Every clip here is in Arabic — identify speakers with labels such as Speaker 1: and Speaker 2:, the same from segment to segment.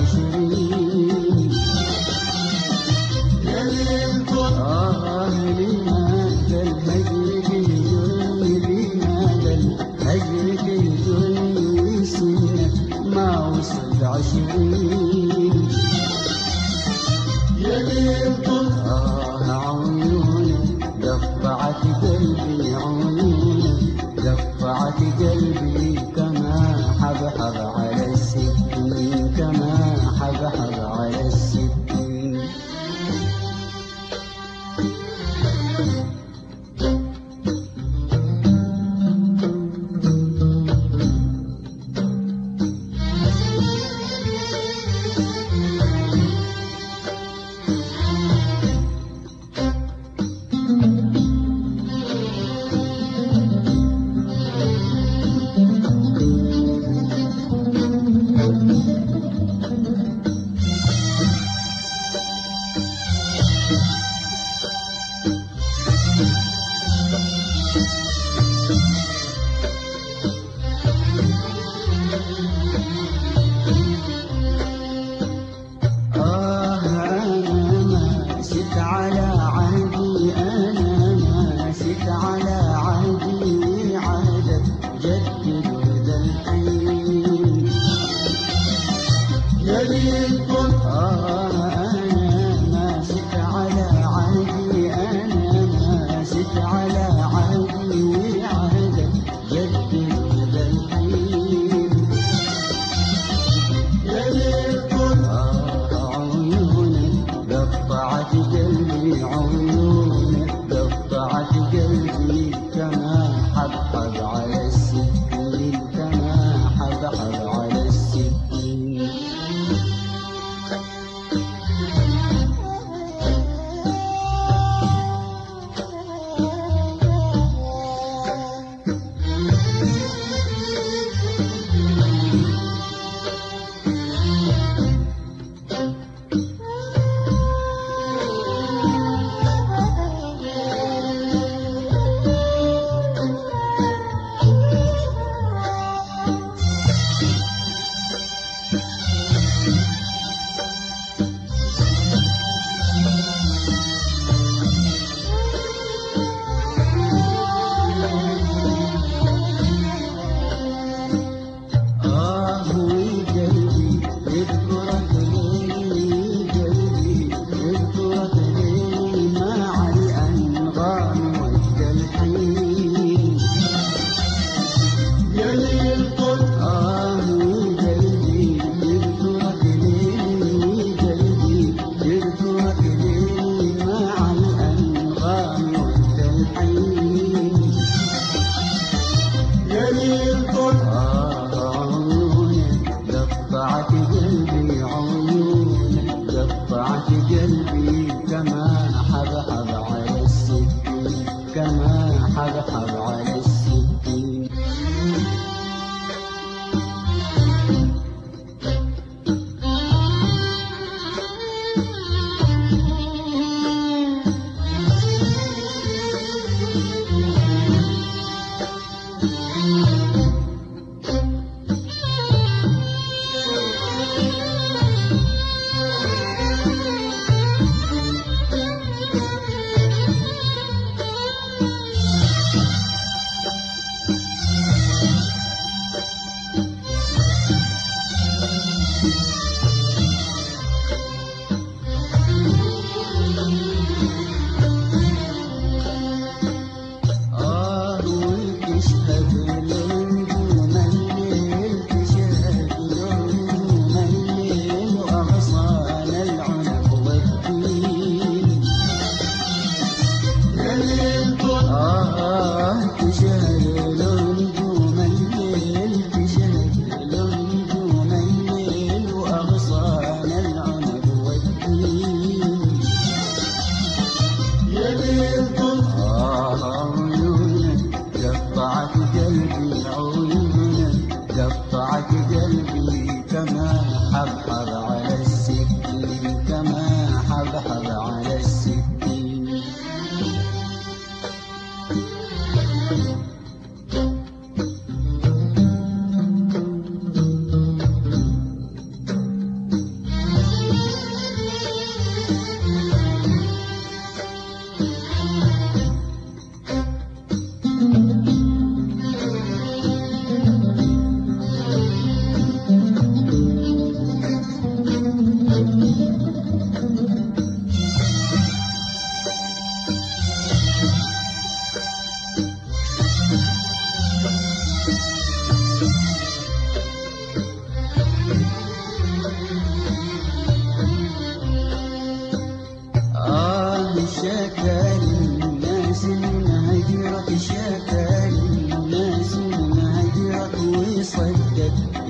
Speaker 1: 20
Speaker 2: يا ليل طول
Speaker 1: لينا ده الهجر يجن لينا ده الهجر يجن سنة ما وصل 20
Speaker 2: يا ليل طول
Speaker 1: عيونك دفعت قلبي عيونك دفعت قلبي كما حبحب على السكين كما حبحب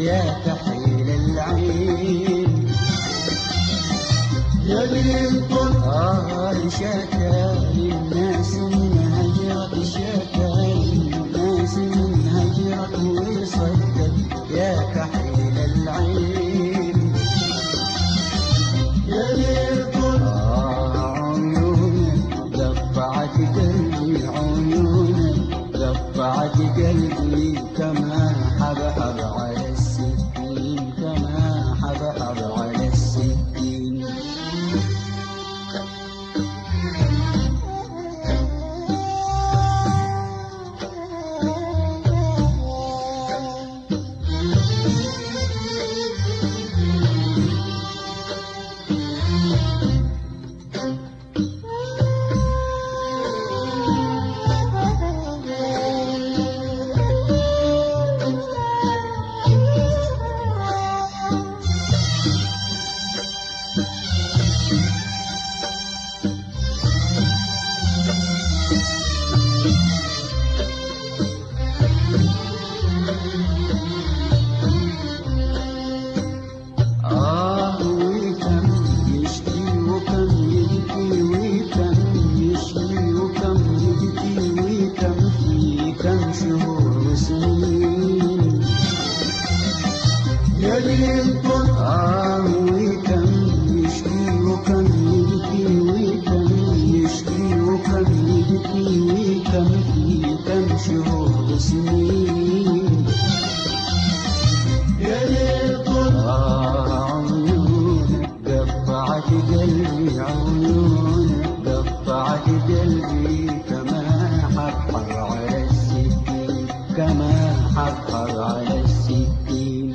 Speaker 1: يا كحيل العين
Speaker 2: يا ليل طل
Speaker 1: شكا للناس من هجرك شكا للناس من هجرك وصدق يا كحيل العين
Speaker 2: يا ليل طل
Speaker 1: عيونك دفعت قلبي عيونك دفعت قلبي كما حبحب على السكين كما حبحب على السكين
Speaker 2: يا ليل طل
Speaker 1: وكم يشكي وكم يبكي وكم يشكي وكم يبكي وكم في كم شهور وسنين
Speaker 2: يا ليل طل
Speaker 1: عيونك دفعت قلبي عيونك دفعت قلبي كما حفر على السكين كما حفر على السكين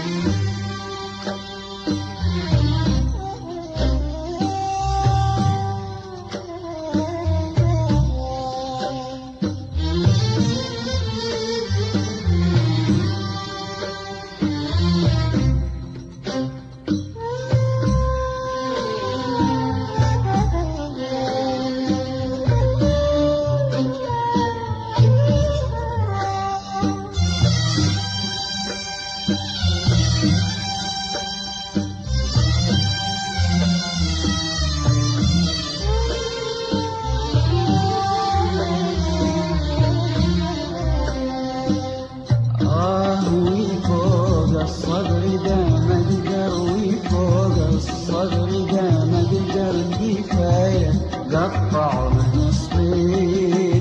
Speaker 1: الصدر ده ما اقدر وفوق الصدر ده ما اقدر كفايه قطعه نصفين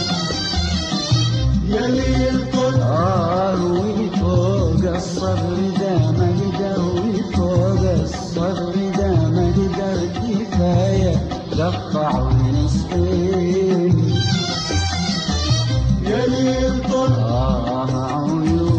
Speaker 2: يا ليل طل
Speaker 1: وفوق الصدر ده ما اقدر وفوق الصدر ده ما اقدر كفايه قطعه نصفين
Speaker 2: يا ليل طل
Speaker 1: عيون